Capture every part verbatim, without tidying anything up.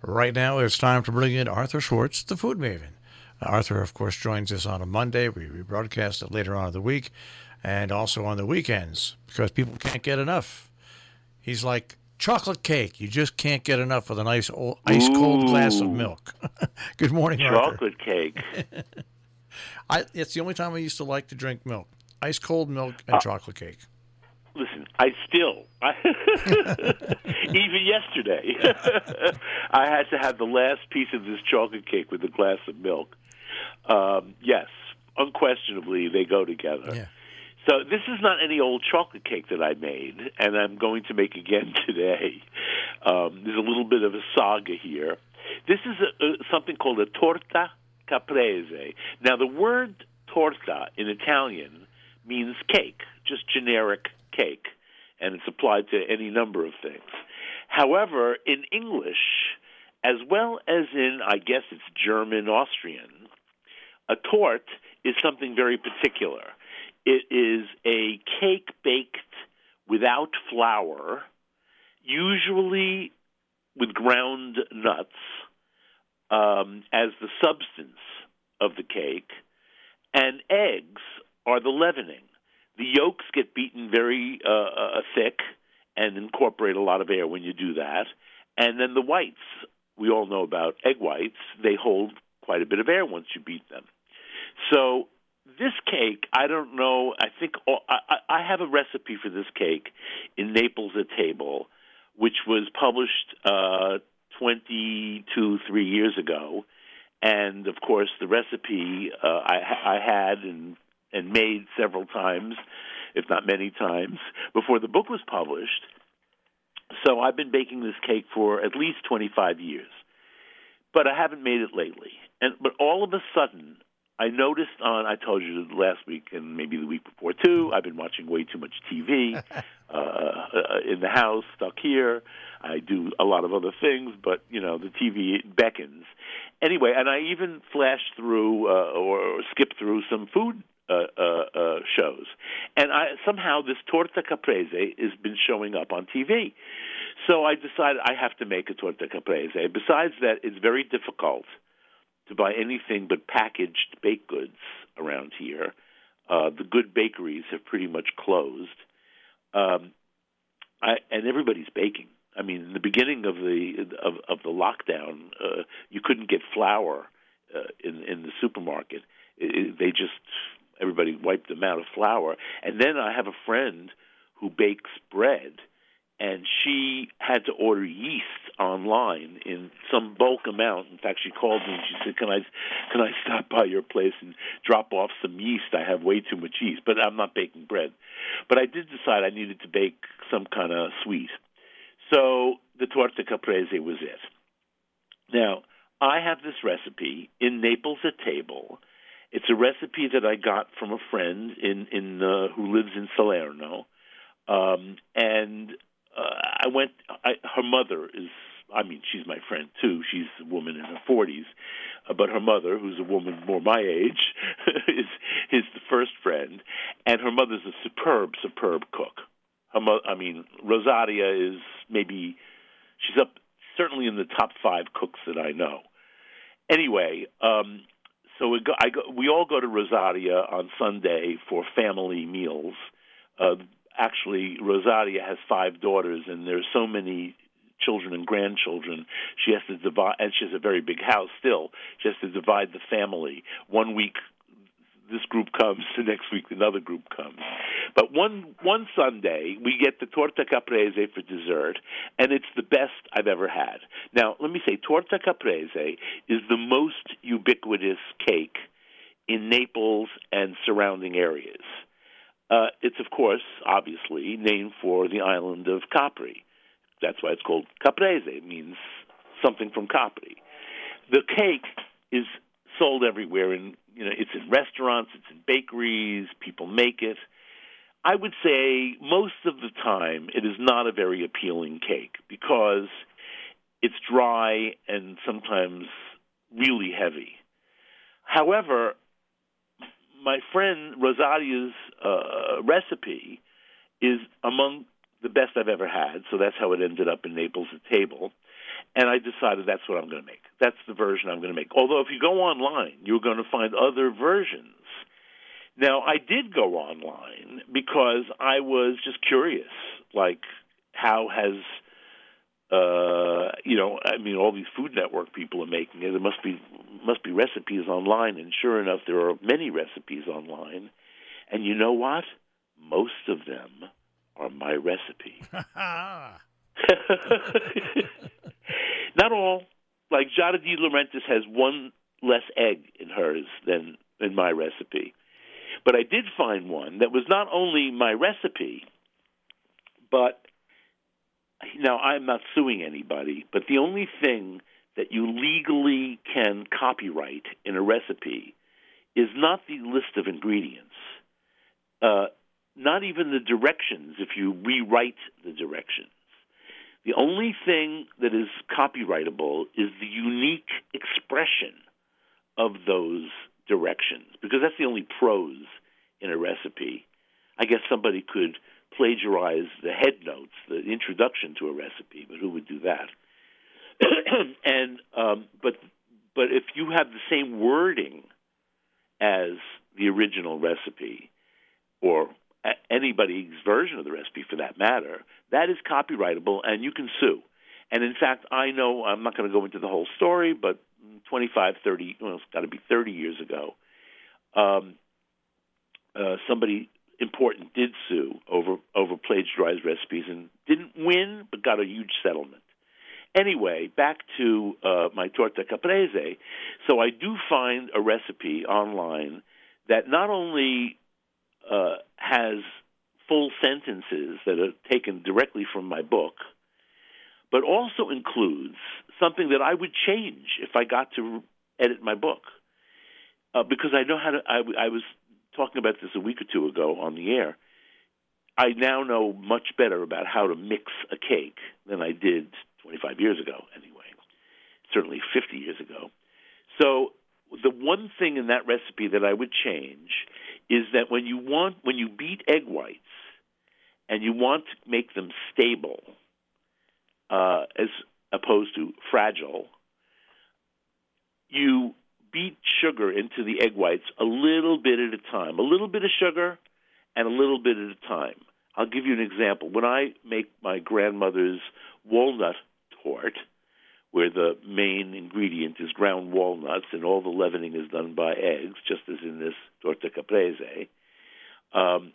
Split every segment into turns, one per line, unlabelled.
Right now, it's time to bring in Arthur Schwartz, the Food Maven. Uh, Arthur, of course, joins us on a Monday. We rebroadcast it later on in the week and also on the weekends because people can't get enough. He's like chocolate cake. You just can't get enough with a nice old, ice cold glass of milk. Good morning, Arthur.
Chocolate cake.
I, it's the only time I used to like to drink milk. Ice cold milk and
uh,
chocolate cake.
Listen, I still, I, even yesterday, I had to have the last piece of this chocolate cake with a glass of milk. Um, yes, unquestionably, they go together.
Yeah.
So this is not any old chocolate cake that I made, and I'm going to make again today. Um, there's a little bit of a saga here. This is a, a, something called a torta caprese. Now, the word torta in Italian means cake, just generic cake, and it's applied to any number of things. However, in English, as well as in, I guess it's German, Austrian, a tort is something very particular. It is a cake baked without flour, usually with ground nuts um, as the substance of the cake, and eggs are the leavening. The yolks get beaten very uh, uh, thick and incorporate a lot of air when you do that. And then the whites, we all know about egg whites, they hold quite a bit of air once you beat them. So this cake, I don't know, I think oh, I, I have a recipe for this cake in Naples at Table, which was published uh, twenty-two, three years ago. And, of course, the recipe uh, I, I had and and made several times, if not many times, before the book was published. So I've been baking this cake for at least twenty-five years. But I haven't made it lately. And But all of a sudden, I noticed on, I told you last week and maybe the week before too, I've been watching way too much T V uh, uh, in the house, stuck here. I do a lot of other things, but, you know, the T V beckons. Anyway, and I even flashed through uh, or skipped through some food Uh, uh, uh, shows. And I, somehow this torta caprese has been showing up on T V. So I decided I have to make a torta caprese. Besides that, it's very difficult to buy anything but packaged baked goods around here. Uh, the good bakeries have pretty much closed. Um, I, and everybody's baking. I mean, in the beginning of the of, of the lockdown, uh, you couldn't get flour uh, in, in the supermarket. It, it, they just... Everybody wiped them out of flour. And then I have a friend who bakes bread, and she had to order yeast online in some bulk amount. In fact, she called me and she said, can I can I stop by your place and drop off some yeast? I have way too much yeast, but I'm not baking bread. But I did decide I needed to bake some kind of sweet. So the torta caprese was it. Now, I have this recipe in Naples at Table. It's a recipe that I got from a friend in in uh, who lives in Salerno, um, and uh, I went. I, her mother is. I mean, she's my friend too. She's a woman in her forties, uh, but her mother, who's a woman more my age, is is the first friend, and her mother's a superb, superb cook. Her mo- I mean, Rosaria is maybe she's up certainly in the top five cooks that I know. Anyway. Um, So we, go, I go, we all go to Rosaria on Sunday for family meals. Uh, actually, Rosaria has five daughters, and there's so many children and grandchildren. She has to divide, and she has a very big house still. She has to divide the family. One week, this group comes. The next week, another group comes. But one one Sunday, we get the torta caprese for dessert, and it's the best I've ever had. Now, let me say, torta caprese is the most ubiquitous cake in Naples and surrounding areas. Uh, it's, of course, obviously, named for the island of Capri. That's why it's called caprese. It means something from Capri. The cake is sold everywhere, and you know, it's in restaurants, it's in bakeries, people make it. I would say most of the time it is not a very appealing cake because it's dry and sometimes really heavy. However, my friend Rosaria's uh, recipe is among the best I've ever had, so that's how it ended up in Naples at Table. And I decided that's what I'm going to make. That's the version I'm going to make. Although if you go online, you're going to find other versions. Now, I did go online because I was just curious, like how has, uh, you know, I mean, all these Food Network people are making it. There must be must be recipes online, and sure enough, there are many recipes online. And you know what? Most of them are my recipe. Not all. Like Giada De Laurentiis has one less egg in hers than in my recipe. But I did find one that was not only my recipe, but now I'm not suing anybody, but the only thing that you legally can copyright in a recipe is not the list of ingredients, uh, not even the directions if you rewrite the directions. The only thing that is copyrightable is the unique expression of those directions, because that's the only prose in a recipe. I guess somebody could plagiarize the head notes, the introduction to a recipe, but who would do that? and um, but but if you have the same wording as the original recipe, or anybody's version of the recipe for that matter, that is copyrightable, and you can sue. And in fact, I know, I'm not going to go into the whole story, but twenty-five, thirty, well, it's got to be thirty years ago, um, uh, somebody important did sue over, over plagiarized recipes and didn't win, but got a huge settlement. Anyway, back to uh, my torta caprese. So I do find a recipe online that not only uh, has full sentences that are taken directly from my book, but also includes something that I would change if I got to edit my book. Uh, because I know how to, I, I was talking about this a week or two ago on the air. I now know much better about how to mix a cake than I did twenty-five years ago, anyway, certainly fifty years ago. So the one thing in that recipe that I would change is that when you want, when you beat egg whites and you want to make them stable, uh, as opposed to fragile, you beat sugar into the egg whites a little bit at a time, a little bit of sugar and a little bit at a time. I'll give you an example. When I make my grandmother's walnut tort, where the main ingredient is ground walnuts and all the leavening is done by eggs, just as in this torta caprese, um,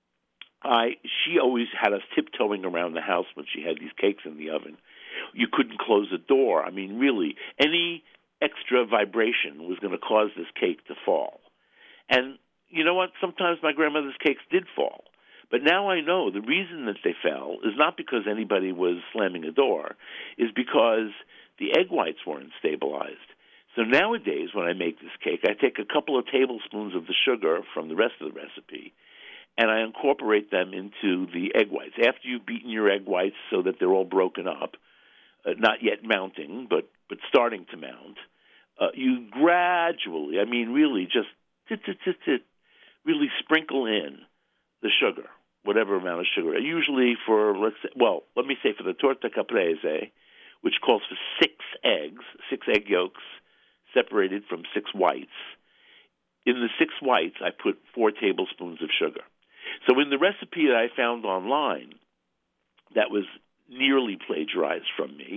I she always had us tiptoeing around the house when she had these cakes in the oven. You couldn't close the door. I mean, really, any extra vibration was going to cause this cake to fall. And you know what? Sometimes my grandmother's cakes did fall. But now I know the reason that they fell is not because anybody was slamming a door, is because the egg whites weren't stabilized. So nowadays, when I make this cake, I take a couple of tablespoons of the sugar from the rest of the recipe, and I incorporate them into the egg whites. After you've beaten your egg whites so that they're all broken up, uh, not yet mounting, but, but starting to mount, uh, you gradually, I mean really just tit, tit, tit, tit, really sprinkle in the sugar, whatever amount of sugar. Usually for, let's say, well, let me say for the torta caprese, which calls for six eggs, six egg yolks separated from six whites. In the six whites, I put four tablespoons of sugar. So in the recipe that I found online that was nearly plagiarized from me,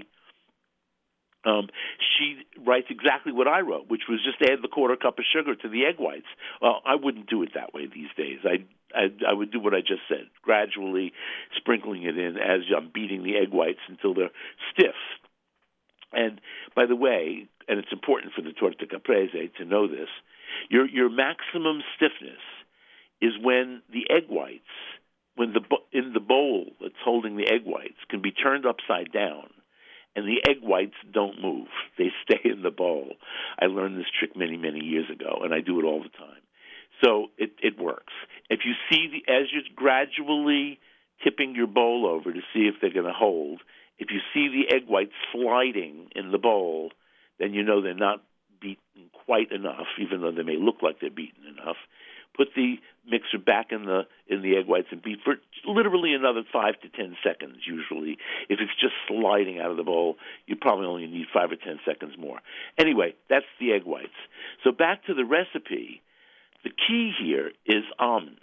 Um, she writes exactly what I wrote, which was just add the quarter cup of sugar to the egg whites. Well, I wouldn't do it that way these days. I, I, I would do what I just said, gradually sprinkling it in as I'm beating the egg whites until they're stiff. And by the way, and it's important for the torta caprese to know this, your your maximum stiffness is when the egg whites, when the in the bowl that's holding the egg whites can be turned upside down, and the egg whites don't move. They stay in the bowl. I learned this trick many, many years ago, and I do it all the time. So it, it works. If you see, the as you're gradually tipping your bowl over to see if they're going to hold, if you see the egg whites sliding in the bowl, then you know they're not beaten quite enough, even though they may look like they're beaten enough. Put the mixer back in the in the egg whites and beat for literally another five to ten seconds. Usually, if it's just sliding out of the bowl, you probably only need five or ten seconds more. Anyway, that's the egg whites. So back to the recipe. The key here is almonds,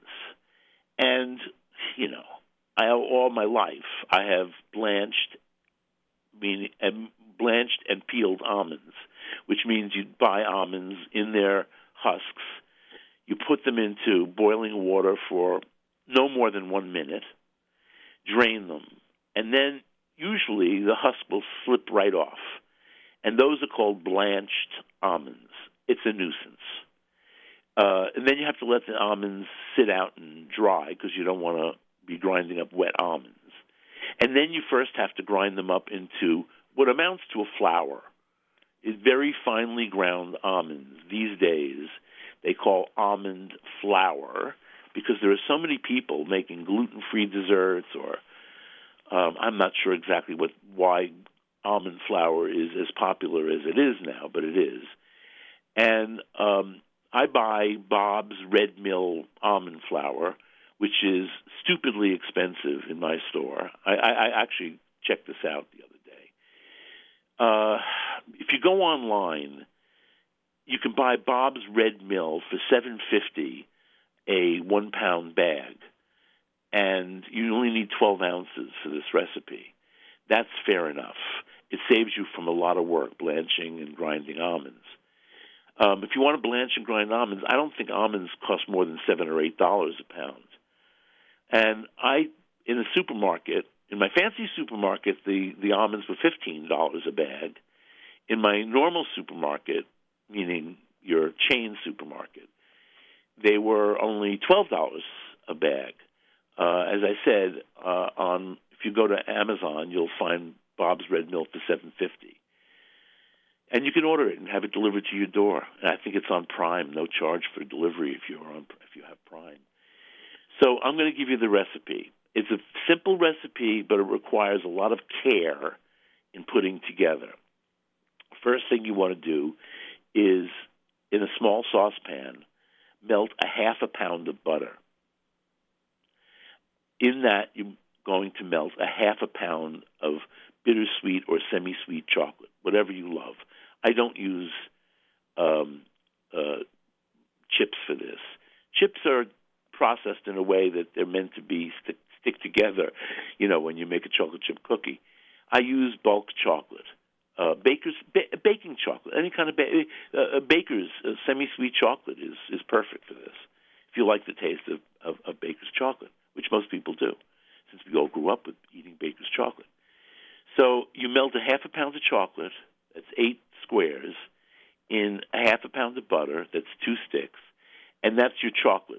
and you know, I all my life I have blanched, meaning and blanched and peeled almonds, which means you buy almonds in their husks. You put them into boiling water for no more than one minute, drain them, and then usually the husk will slip right off. And those are called blanched almonds. It's a nuisance. Uh, and then you have to let the almonds sit out and dry because you don't want to be grinding up wet almonds. And then you first have to grind them up into what amounts to a flour. It's very finely ground almonds these days. They call almond flour because there are so many people making gluten-free desserts, or um, I'm not sure exactly what why almond flour is as popular as it is now, but it is. And um, I buy Bob's Red Mill almond flour, which is stupidly expensive in my store. I, I, I actually checked this out the other day. Uh, if you go online, you can buy Bob's Red Mill for seven fifty a one pound bag, and you only need twelve ounces for this recipe. That's fair enough. It saves you from a lot of work blanching and grinding almonds. Um, if you want to blanch and grind almonds, I don't think almonds cost more than seven or eight dollars a pound. And I, in the supermarket, in my fancy supermarket, the the almonds were fifteen dollars a bag. In my normal supermarket, meaning your chain supermarket, they were only twelve dollars a bag. Uh, as I said, uh, on if you go to Amazon, you'll find Bob's Red Mill for seven fifty, and you can order it and have it delivered to your door. And I think it's on Prime, no charge for delivery if you're on if you have Prime. So I'm going to give you the recipe. It's a simple recipe, but it requires a lot of care in putting together. First thing you want to do is, in a small saucepan, melt a half a pound of butter. In that, you're going to melt a half a pound of bittersweet or semi-sweet chocolate, whatever you love. I don't use um, uh, chips for this. Chips are processed in a way that they're meant to be stick, stick together, you know, when you make a chocolate chip cookie. I use bulk chocolate. Uh, baker's ba- baking chocolate, any kind of ba- uh, baker's uh, semi-sweet chocolate is, is perfect for this. If you like the taste of, of, of baker's chocolate, which most people do, since we all grew up with eating baker's chocolate. So you melt a half a pound of chocolate, that's eight squares, in a half a pound of butter, that's two sticks, and that's your chocolate.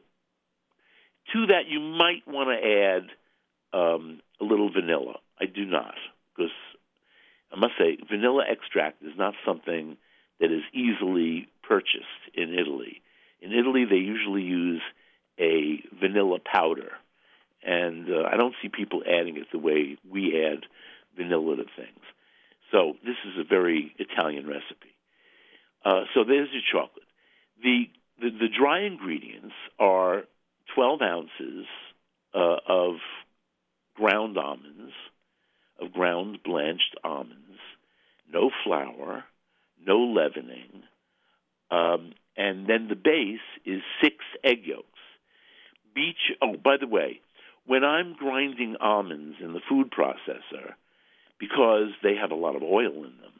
To that, you might want to add um, a little vanilla. I do not, because I must say, vanilla extract is not something that is easily purchased in Italy. In Italy, they usually use a vanilla powder, and uh, I don't see people adding it the way we add vanilla to things. So this is a very Italian recipe. Uh, so there's your chocolate. The, the, the dry ingredients are twelve ounces uh, of ground almonds, of ground blanched almonds, no flour, no leavening, um, and then the base is six egg yolks. Beat, oh, by the way, when I'm grinding almonds in the food processor, because they have a lot of oil in them,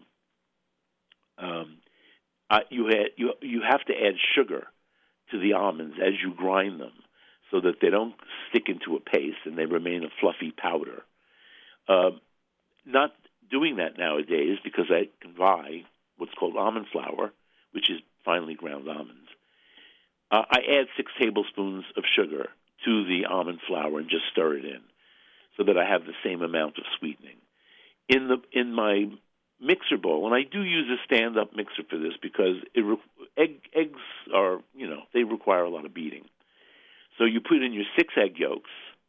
um, uh, you, ha- you, you have to add sugar to the almonds as you grind them so that they don't stick into a paste and they remain a fluffy powder. Uh, not doing that nowadays because I can buy what's called almond flour, which is finely ground almonds. Uh, I add six tablespoons of sugar to the almond flour and just stir it in so that I have the same amount of sweetening. In the in my mixer bowl, and I do use a stand-up mixer for this because it re- egg, eggs are, you know, they require a lot of beating. So you put in your six egg yolks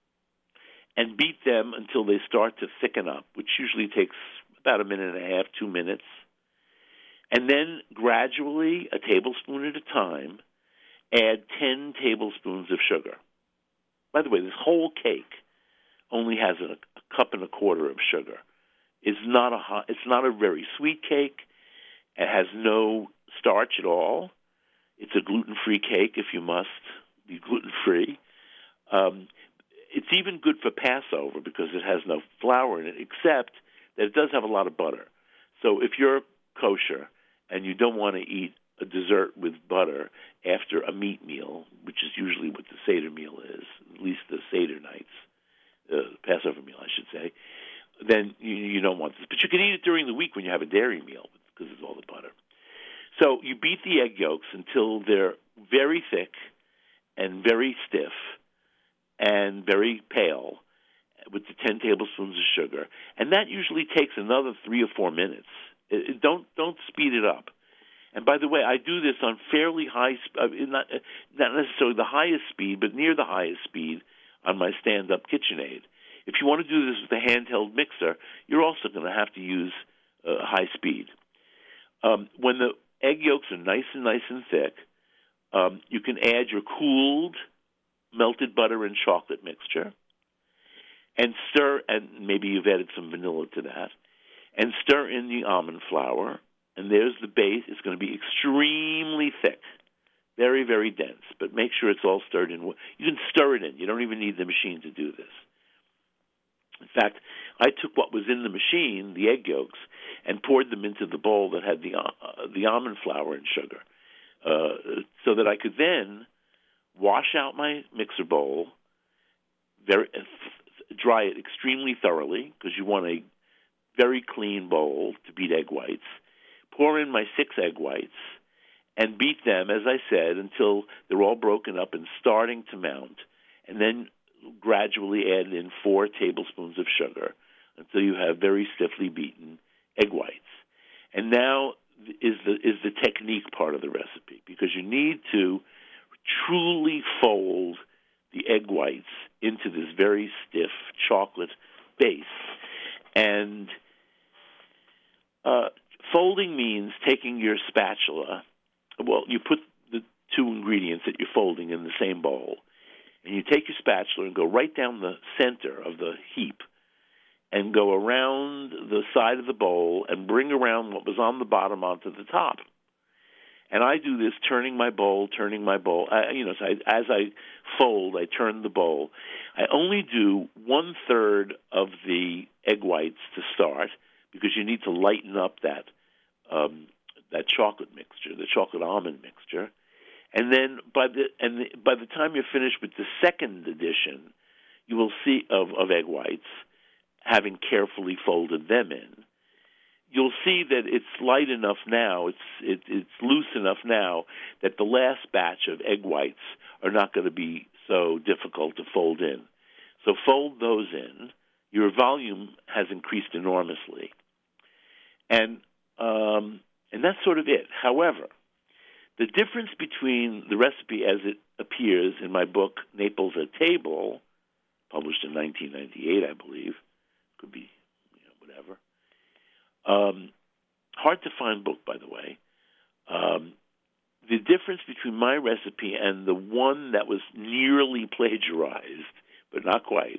and beat them until they start to thicken up, which usually takes about a minute and a half, two minutes. And then gradually, a tablespoon at a time, add ten tablespoons of sugar. By the way, this whole cake only has a, a cup and a quarter of sugar. It's not a hot, it's not a very sweet cake. It has no starch at all. It's a gluten-free cake if you must be gluten-free. Um, it's even good for Passover because it has no flour in it, except that it does have a lot of butter. So if you're kosher and you don't want to eat a dessert with butter after a meat meal, which is usually what the Seder meal is, at least the Seder nights, uh, Passover meal, I should say, then you, you don't want this. But you can eat it during the week when you have a dairy meal because it's all the butter. So you beat the egg yolks until they're very thick and very stiff and very pale with the ten tablespoons of sugar. And that usually takes another three or four minutes. It, it, don't don't speed it up. And by the way, I do this on fairly high, uh, not, not necessarily the highest speed, but near the highest speed on my stand-up KitchenAid. If you want to do this with a handheld mixer, you're also going to have to use uh, high speed. Um, when the egg yolks are nice and nice and thick, um, you can add your cooled melted butter and chocolate mixture and stir, and maybe you've added some vanilla to that, and stir in the almond flour, and there's the base. It's going to be extremely thick, very, very dense, but make sure it's all stirred in. You can stir it in. You don't even need the machine to do this. In fact, I took what was in the machine, the egg yolks, and poured them into the bowl that had the uh, the almond flour and sugar, uh, so that I could then wash out my mixer bowl, very, uh, dry it extremely thoroughly, because you want a very clean bowl to beat egg whites, pour in my six egg whites, and beat them, as I said, until they're all broken up and starting to mount, and then gradually add in four tablespoons of sugar until you have very stiffly beaten egg whites. And now is the is the technique part of the recipe, because you need to truly fold the egg whites into this very stiff chocolate base. And uh, folding means taking your spatula, well, you put the two ingredients that you're folding in the same bowl, and you take your spatula and go right down the center of the heap and go around the side of the bowl and bring around what was on the bottom onto the top. And I do this turning my bowl, turning my bowl. I, you know, so I, as I fold, I turn the bowl. I only do one-third of the egg whites to start because you need to lighten up that um, that chocolate mixture, the chocolate almond mixture. And then by the and the, by the time you're finished with the second addition, you will see of, of egg whites, having carefully folded them in, you'll see that it's light enough now, it's it, it's loose enough now that the last batch of egg whites are not going to be so difficult to fold in. So fold those in. Your volume has increased enormously, and um, and that's sort of it. However, the difference between the recipe as it appears in my book, Naples at Table, published in nineteen ninety-eight, I believe, could be, you know, whatever. Um, hard to find book, by the way. Um, the difference between my recipe and the one that was nearly plagiarized, but not quite,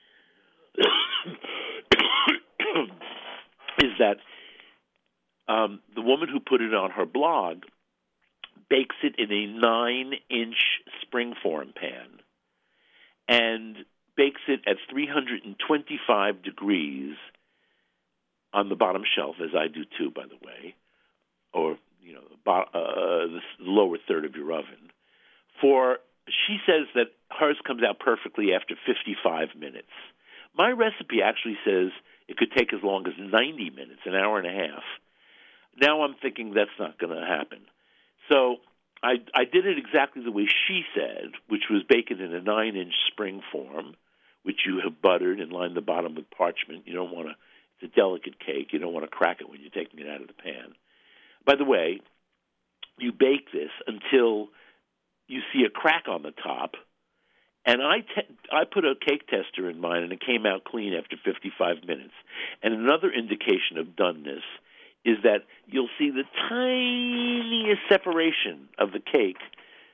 is that um, the woman who put it on her blog bakes it in a nine-inch springform pan and bakes it at three hundred twenty-five degrees on the bottom shelf, as I do too, by the way, or you know, uh, the lower third of your oven. For she says that hers comes out perfectly after fifty-five minutes. My recipe actually says it could take as long as ninety minutes, an hour and a half. Now I'm thinking that's not going to happen. So I, I did it exactly the way she said, which was bake it in a nine-inch spring form, which you have buttered and lined the bottom with parchment. You don't want to, it's a delicate cake. You don't want to crack it when you're taking it out of the pan. By the way, you bake this until you see a crack on the top. And I, te- I put a cake tester in mine, and it came out clean after fifty-five minutes. And another indication of doneness is that you'll see the tiniest separation of the cake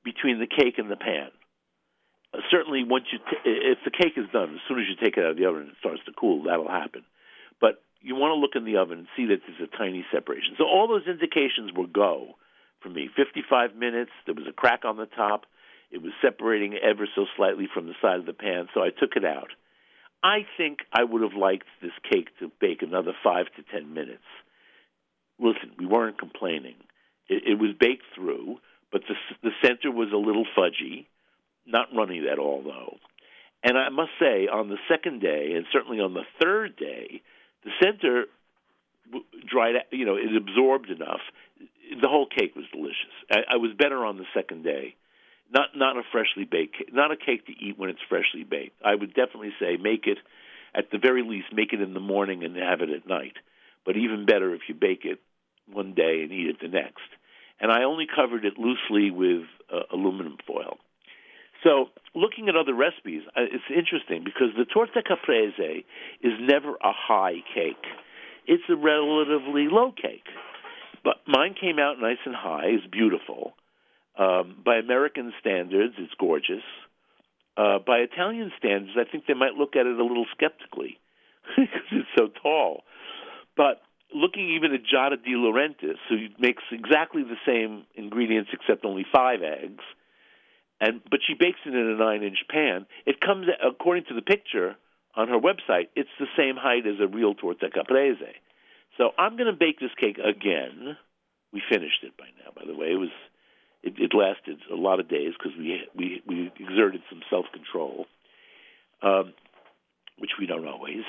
between the cake and the pan. Uh, certainly, once you t- if the cake is done, as soon as you take it out of the oven and it starts to cool, that'll happen. But you want to look in the oven and see that there's a tiny separation. So all those indications were go for me. fifty-five minutes, there was a crack on the top. It was separating ever so slightly from the side of the pan, so I took it out. I think I would have liked this cake to bake another five to ten minutes. Listen, we weren't complaining. It, it was baked through, but the, the center was a little fudgy, not runny at all, though. And I must say, on the second day, and certainly on the third day, the center dried out, you know, it absorbed enough. The whole cake was delicious. I, I was better on the second day. Not not a freshly baked cake, not a cake to eat when it's freshly baked. I would definitely say make it, at the very least, make it in the morning and have it at night. But even better if you bake it one day and eat it the next. And I only covered it loosely with uh, aluminum foil. So looking at other recipes, uh, it's interesting because the torta caprese is never a high cake. It's a relatively low cake. But mine came out nice and high. It's beautiful. Um, by American standards, it's gorgeous. Uh, by Italian standards, I think they might look at it a little skeptically because it's so tall. But looking even at Giada De Laurentiis, who makes exactly the same ingredients except only five eggs, and but she bakes it in a nine-inch pan, it comes, according to the picture on her website, it's the same height as a real torta caprese. So I'm going to bake this cake again. We finished it by now, by the way. It was... It, it lasted a lot of days because we, we we exerted some self-control, um, which we don't always.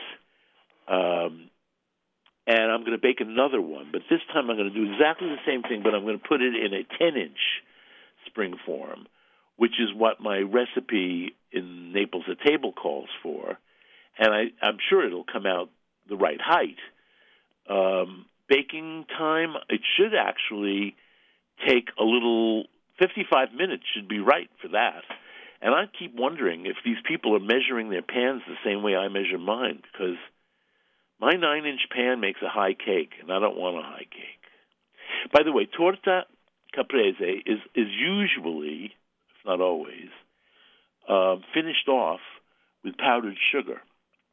Um, and I'm going to bake another one, but this time I'm going to do exactly the same thing, but I'm going to put it in a ten-inch spring form, which is what my recipe in Naples at Table calls for. And I, I'm sure it'll come out the right height. Um, baking time, it should actually... take a little, fifty-five minutes should be right for that. And I keep wondering if these people are measuring their pans the same way I measure mine, because my nine-inch pan makes a high cake, and I don't want a high cake. By the way, torta caprese is, is usually, if not always, uh, finished off with powdered sugar.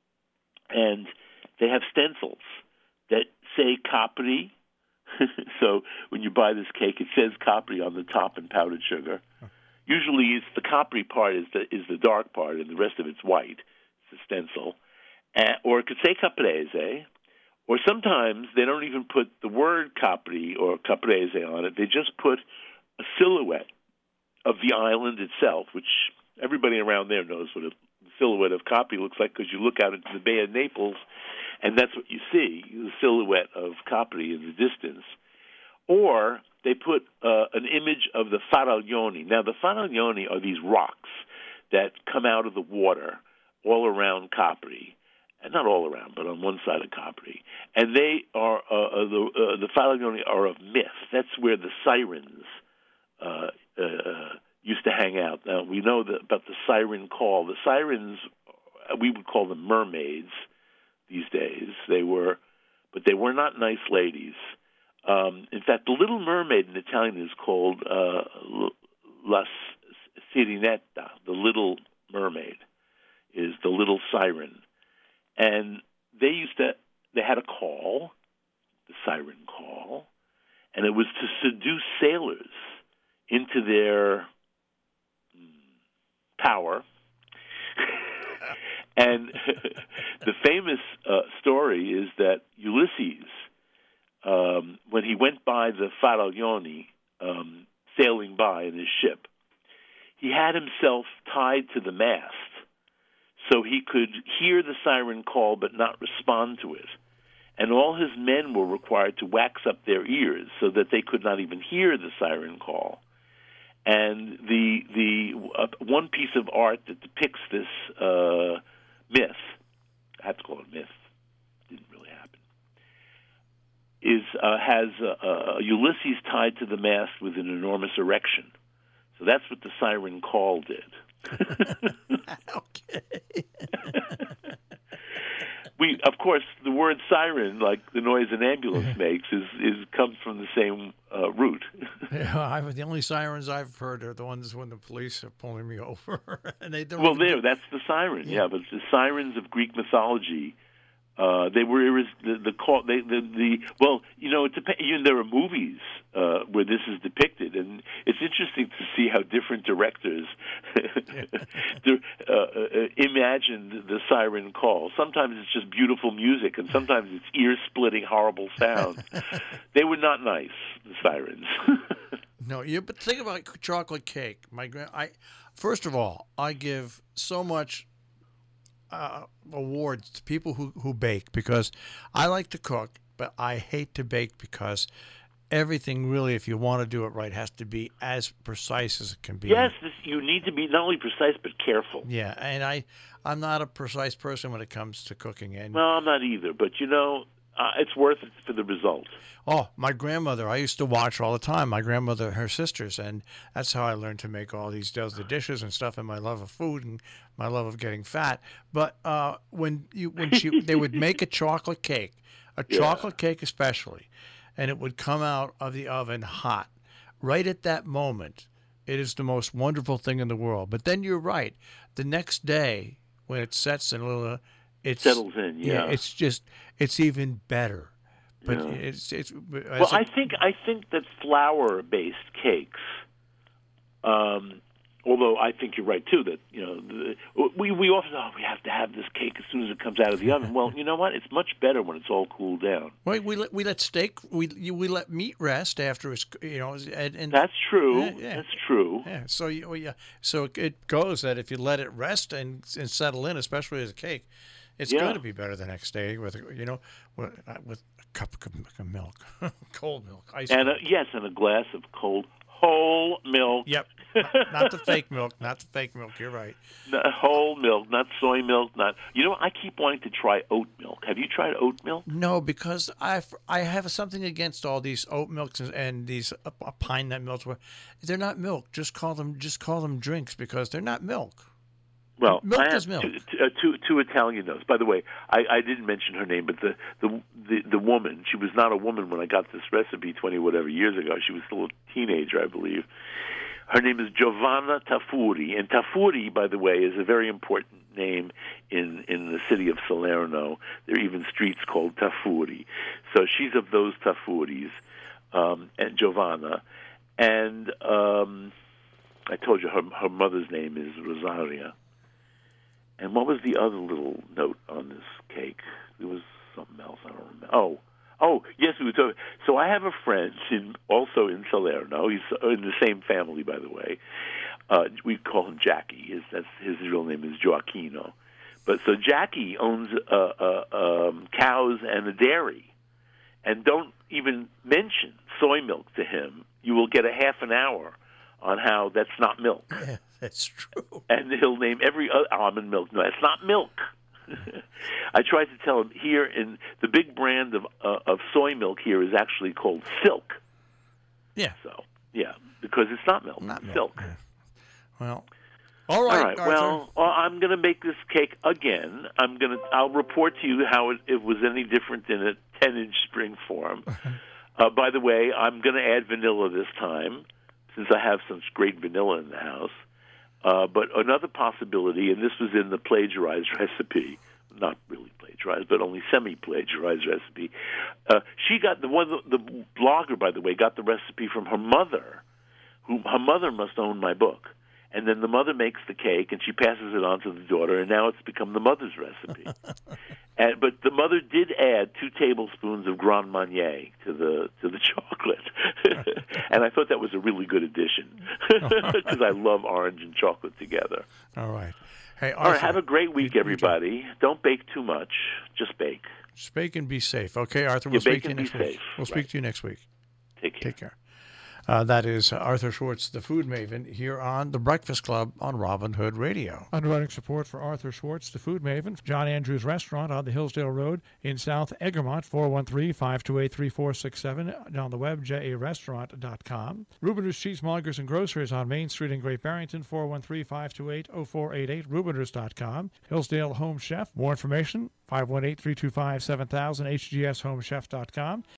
And they have stencils that say Capri. So when you buy this cake, it says Capri on the top in powdered sugar. Usually it's the Capri part is the is the dark part, and the rest of it's white. It's a stencil. Uh, or it could say Caprese. Or sometimes they don't even put the word Capri or Caprese on it. They just put a silhouette of the island itself, which everybody around there knows what a silhouette of Capri looks like because you look out into the Bay of Naples, and that's what you see, the silhouette of Capri in the distance. Or they put uh, an image of the faraglioni. Now, the faraglioni are these rocks that come out of the water all around Capri. And not all around, but on one side of Capri. And they are, uh, the, uh, the faraglioni are of myth. That's where the sirens uh, uh, used to hang out. Now, we know that about the siren call. The sirens, we would call them mermaids these days. They were, but they were not nice ladies. Um, in fact, the Little Mermaid in Italian is called uh, La Sirenetta. The Little Mermaid is the little siren. And they used to, they had a call, the siren call, and it was to seduce sailors into their power. And the famous uh, story is that Ulysses, um, when he went by the faraglioni, um, sailing by in his ship, he had himself tied to the mast so he could hear the siren call but not respond to it. And all his men were required to wax up their ears so that they could not even hear the siren call. And the the uh, one piece of art that depicts this uh, myth, I have to call it myth, didn't really happen, is uh, has uh, uh, Ulysses tied to the mast with an enormous erection. So that's what the siren call did.
Okay.
We, of course, the word siren, like the noise an ambulance makes, is, is comes from the same uh, root.
Yeah, I've, the only sirens I've heard are the ones when the police are pulling me over, and they don't.
Well,
even
there,
do-
that's the siren.
Yeah.
Yeah, but the sirens of Greek mythology. Uh, they were irres- the the call they, the the well, you know, it dep- even there are movies uh, where this is depicted, and it's interesting to see how different directors di- uh, uh, imagined the siren call. Sometimes it's just beautiful music, and sometimes it's ear-splitting, horrible sounds. They were not nice, the sirens.
No, you. But think about chocolate cake. My grand. I first of all, I give so much uh, awards to people who, who bake because I like to cook, but I hate to bake because everything really, if you want to do it right, has to be as precise as it can be.
Yes, this, you need to be not only precise but careful.
Yeah, and I, I'm not a precise person when it comes to cooking. And
No, I'm not either. But you know, uh, it's worth it for the result.
oh, my grandmother, I used to watch her all the time. My grandmother, her sisters, and that's how I learned to make all these the dishes and stuff, and my love of food and my love of getting fat. But uh, when you when she they would make a chocolate cake, a
Yeah.
chocolate cake especially, and it would come out of the oven hot. Right at that moment, it is the most wonderful thing in the world. But then you're right. The next day, when it sets in a little, it
Settles in, yeah.
it's just it's even better. But
Yeah.
it's it's.
Well, I think I think that flour-based cakes. Um, although I think you're right too that you know the, we we often oh we have to have this cake as soon as it comes out of the oven. Well, you know what? It's much better when it's all cooled down.
Well, we let we let steak we you- we let meat rest after it's you know and, and
That's true.
Yeah, yeah.
That's true.
yeah. So you, well, yeah, so it goes that if you let it rest and and settle in, especially as a cake, it's
Yeah.
going to be better the next day with you know with, uh, with a cup of milk, cold milk, ice
And
cream.
a, yes, and a glass of cold whole milk.
Yep, not, not the fake milk, not the fake milk. You're right.
No, whole milk, not soy milk, not. You know, I keep wanting to try oat milk. Have you tried oat milk?
No, because I I have something against all these oat milks and, and these uh, uh, pine nut milks. Where they're not milk. Just call them just call them drinks because they're not milk.
Well,
Milk
I have
is milk.
Two, two, uh, two, two Italian notes. By the way, I, I didn't mention her name, but the, the the the woman. She was not a woman when I got this recipe twenty whatever years ago. She was still a teenager, I believe. Her name is Giovanna Tafuri, and Tafuri, by the way, is a very important name in in the city of Salerno. There are even streets called Tafuri. So she's of those Tafuris, um, and Giovanna, and um, I told you her her mother's name is Rosaria. And what was the other little note on this cake? There was something else. I don't remember. Oh, oh, yes, we were talking. So I have a friend in also in Salerno. He's in the same family, by the way. Uh, we call him Jackie. His that's his real name is Joaquino. But so Jackie owns uh, uh, um, cows and a dairy, and don't even mention soy milk to him. You will get a half an hour on how that's not milk.
Yeah, that's true.
And he'll name every other almond milk. No, it's not milk. I tried to tell him here in the big brand of uh, of soy milk here is actually called Silk.
Yeah,
So yeah, because it's not milk,
not
it's
milk.
Silk.
Yeah. Well, all right.
All right.
Arthur.
Well, well, I'm going to make this cake again. I'm going to. I'll report to you how it, it was any different in a ten-inch spring form. uh, by the way, I'm going to add vanilla this time, since I have such great vanilla in the house. Uh, but another possibility, and this was in the plagiarized recipe, not really plagiarized, but only semi-plagiarized recipe. Uh, she got the one. The blogger, by the way, got the recipe from her mother, who her mother must own my book. And then the mother makes the cake, and she passes it on to the daughter, and now it's become the mother's recipe. and, but the mother did add two tablespoons of Grand Marnier to the to the chocolate, and I thought that was a really good addition because I love orange and chocolate together.
All right. Hey, Arthur,
All right, have a great week,
you- you
everybody. Don't bake too much; just bake.
Just bake and be safe. Okay, Arthur. We'll
Yeah,
speak
bake
to you
and be
next week.
safe.
We'll speak
Right.
to you next week.
Take care.
Take care. Uh, that is Arthur Schwartz, the Food Maven, here on The Breakfast Club on Robin Hood Radio. Underwriting support for Arthur Schwartz, the Food Maven, John Andrews Restaurant on the Hillsdale Road in South Egremont, four one three, five two eight, three four six seven, and on the web, j a restaurant dot com. Rubiners Cheesemongers and Grocers on Main Street in Great Barrington, four one three, five two eight, zero four eight eight, rubiners dot com. Hillsdale Home Chef, more information, five one eight, three two five, seven thousand, h g s home chef dot com.